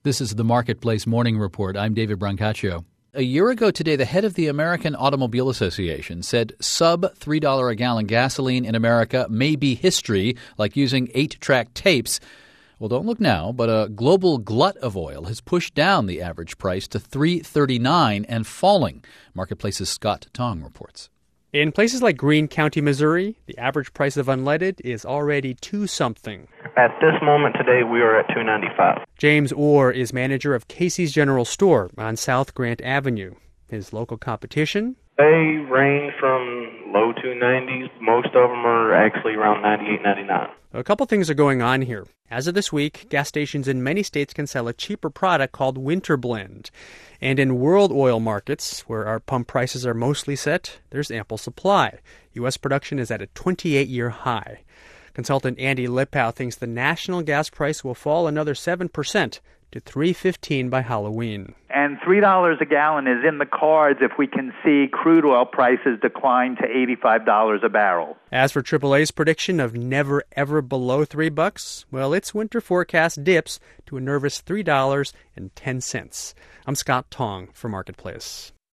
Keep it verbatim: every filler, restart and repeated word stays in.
This is the Marketplace Morning Report. I'm David Brancaccio. A year ago today, the head of the American Automobile Association said sub three dollars a gallon gasoline in America may be history, like using eight-track tapes. Well, don't look now, but a global glut of oil has pushed down the average price to three dollars and thirty-nine cents and falling. Marketplace's Scott Tong reports. In places like Greene County, Missouri, the average price of unleaded is already two something. At this moment today, we are at two ninety-five. James Orr is manager of Casey's General Store on South Grant Avenue. His local competition? They range from low two nineties. Most of them are actually around ninety-eight, ninety-nine. A couple things are going on here. As of this week, gas stations in many states can sell a cheaper product called Winter Blend. And in world oil markets, where our pump prices are mostly set, there's ample supply. U S production is at a twenty-eight-year high. Consultant Andy Lippow thinks the national gas price will fall another seven percent to three dollars and fifteen cents by Halloween. And three dollars a gallon is in the cards if we can see crude oil prices decline to eighty-five dollars a barrel. As for triple A's prediction of never, ever below three bucks, well, its winter forecast dips to a nervous three dollars and ten cents. I'm Scott Tong for Marketplace.